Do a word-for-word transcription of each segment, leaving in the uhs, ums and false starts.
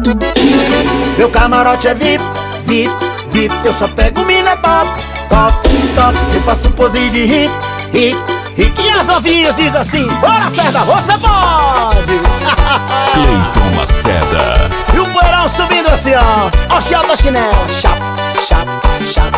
Meu camarote é V I P, V I P, V I P. Eu só pego mina top, top, top. Eu faço pose de hit, hit, hit. E as novinhas diz assim: bora Cerda, você pode. Cleiton Lacerda. E o poeirão subindo assim, ó. Ó o chiado da chinela. Chap, chap, chap.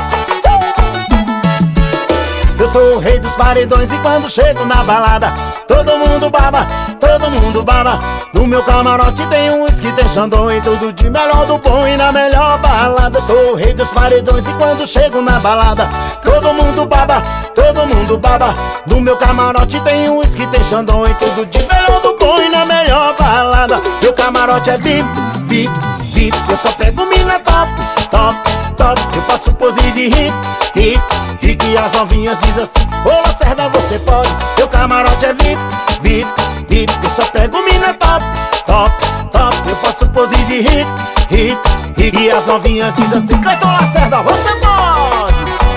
Eu sou o rei dos paredões e quando chego na balada todo mundo baba, todo mundo baba. No meu camarote tem um uísque, tem Xandão e tudo de melhor do bom e na melhor balada. Eu sou o rei dos paredões e quando chego na balada todo mundo baba, todo mundo baba. No meu camarote tem um uísque, tem Xandão e tudo de melhor do bom e na melhor balada. Meu camarote é V I P, V I P, V I P. Eu só pego mina top, top, top. Eu faço pose de hit, hit, hit. E as novinhas diz assim: ô Lacerda, você pode. Meu camarote é V I P, V I P, V I P. Eu só pego mina top, top, top. Eu faço pose de hit, hit, hit. E as novinhas diz assim: Cleiton Lacerda, você pode.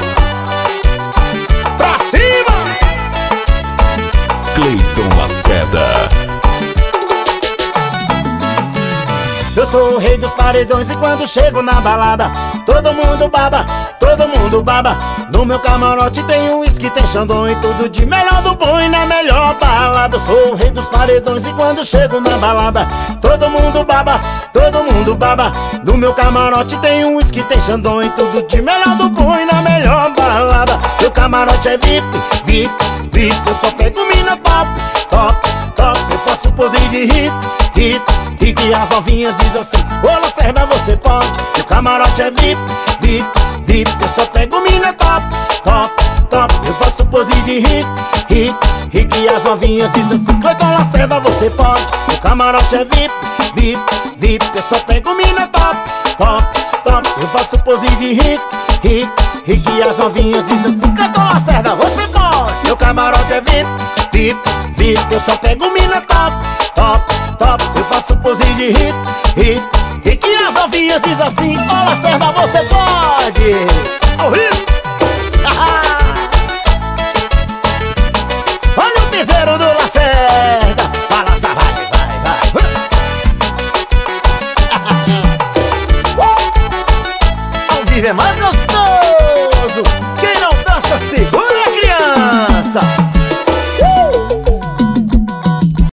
Pra cima! Cleiton Lacerda. Eu sou o rei dos paredões e quando chego na balada todo mundo baba, todo mundo baba. No meu camarote tem um uísque, tem Xandão e tudo de melhor do bom e na melhor balada. Eu sou o rei dos paredões e quando chego na balada todo mundo baba, todo mundo baba. No meu camarote tem um uísque, tem Xandão e tudo de melhor do bom e na melhor balada. Meu camarote é V I P, V I P, V I P. Eu só pego mina top, top, top. Eu faço pose de hit, hit, hit. E as novinhas diz assim: ô Lacerda, você pode. Meu camarote é V I P, V I P, V I P. Eu só pego mina top, top, top. Eu faço pose de hit, hit, hit. E as novinhas diz assim: Cleiton Lacerda, você pode. Meu camarote é V I P, V I P, V I P. Eu só pego mina top, top, top. Eu faço pose de hit, hit, hit. E as novinhas diz assim: Cleiton Lacerda, você pode. Meu camarote é V I P, V I P, V I P. Eu só pego mina top, top, top. Eu faço pose de hit, hit, hit. E as novinhas diz assim: ô Lacerda, você pode. Ao ritmo. Olha o piseiro do Lacerda. Balança, vai, vai, vai. Ao vivo é mais gostoso. Quem não dança, segura a criança.